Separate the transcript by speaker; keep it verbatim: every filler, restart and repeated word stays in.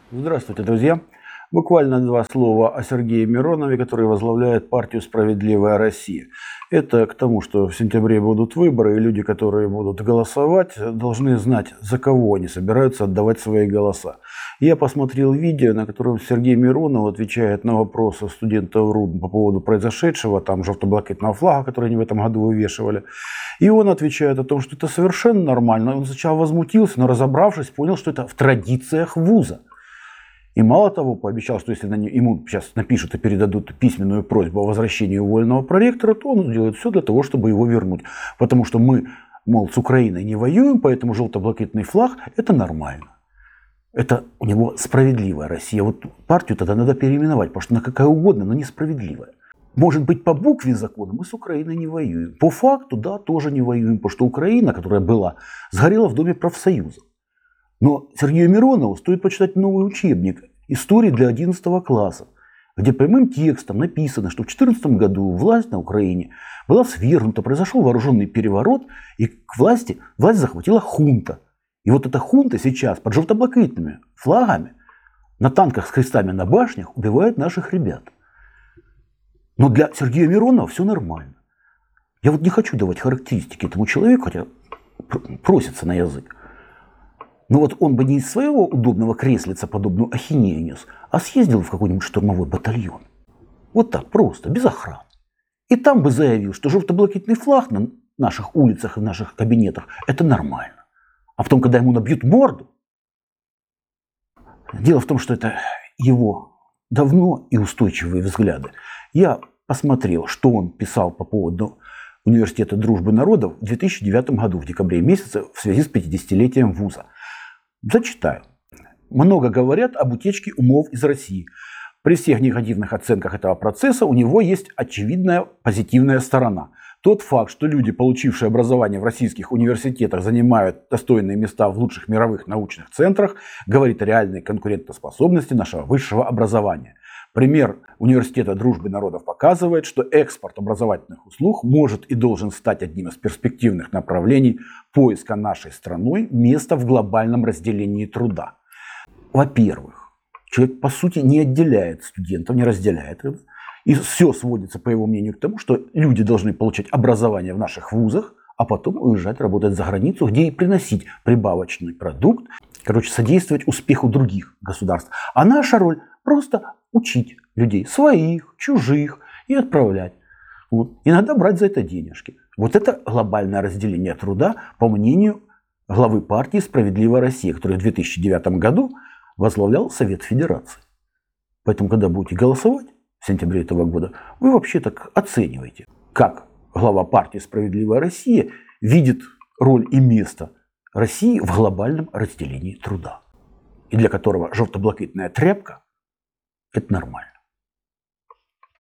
Speaker 1: Здравствуйте, друзья! Буквально два слова о Сергее Миронове, который возглавляет партию «Справедливая Россия». Это к тому, что в сентябре будут выборы, и люди, которые будут голосовать, должны знать, за кого они собираются отдавать свои голоса. Я посмотрел видео, на котором Сергей Миронов отвечает на вопросы студентов РУДН по поводу произошедшего, там желто-блакитного флага, который они в этом году вывешивали. И он отвечает о том, что это совершенно нормально. Он сначала возмутился, но разобравшись, понял, что это в традициях вуза. И мало того, пообещал, что если ему сейчас напишут и передадут письменную просьбу о возвращении уволенного проректора, то он сделает все для того, чтобы его вернуть. Потому что мы, мол, с Украиной не воюем, поэтому желто-блакитный флаг – это нормально. Это у него справедливая Россия. Вот партию тогда надо переименовать, потому что она какая угодно, но несправедливая. Может быть, по букве закона мы с Украиной не воюем. По факту, да, тоже не воюем, потому что Украина, которая была, сгорела в Доме профсоюзов. Но Сергею Миронову стоит почитать новый учебник «Истории для одиннадцатого класса», где прямым текстом написано, что в две тысячи четырнадцатом году власть на Украине была свергнута, произошел вооруженный переворот, и к власти власть захватила хунта. И вот эта хунта сейчас под желто-блакитными флагами на танках с крестами на башнях убивает наших ребят. Но для Сергея Миронова все нормально. Я вот не хочу давать характеристики этому человеку, хотя просится на язык. Но вот он бы не из своего удобного креслица подобную ахинею нес, а съездил в какой-нибудь штурмовой батальон. Вот так, просто, без охраны. И там бы заявил, что желто-блакитный флаг на наших улицах и в наших кабинетах – это нормально. А потом, когда ему набьют морду… Дело в том, что это его давно и устойчивые взгляды. Я посмотрел, что он писал по поводу Университета дружбы народов в две тысячи девятом году, в декабре месяце, в связи с пятидесятилетием вуза. Зачитаю. Много говорят об утечке умов из России. При всех негативных оценках этого процесса у него есть очевидная позитивная сторона. Тот факт, что люди, получившие образование в российских университетах, занимают достойные места в лучших мировых научных центрах, говорит о реальной конкурентоспособности нашего высшего образования. Пример Университета дружбы народов показывает, что экспорт образовательных услуг может и должен стать одним из перспективных направлений поиска нашей страной места в глобальном разделении труда. Во-первых, человек по сути не отделяет студентов, не разделяет это. И все сводится, по его мнению, к тому, что люди должны получать образование в наших вузах, а потом уезжать работать за границу, где и приносить прибавочный продукт, короче, содействовать успеху других государств. А наша роль просто учить людей, своих, чужих, и отправлять. Вот. Иногда брать за это денежки. Вот это глобальное разделение труда, по мнению главы партии «Справедливая Россия», который в две тысячи девятом году возглавлял Совет Федерации. Поэтому, когда будете голосовать в сентябре этого года, вы вообще так оцениваете, как глава партии «Справедливая Россия» видит роль и место России в глобальном разделении труда. И для которого желто-блакитная тряпка – это нормально.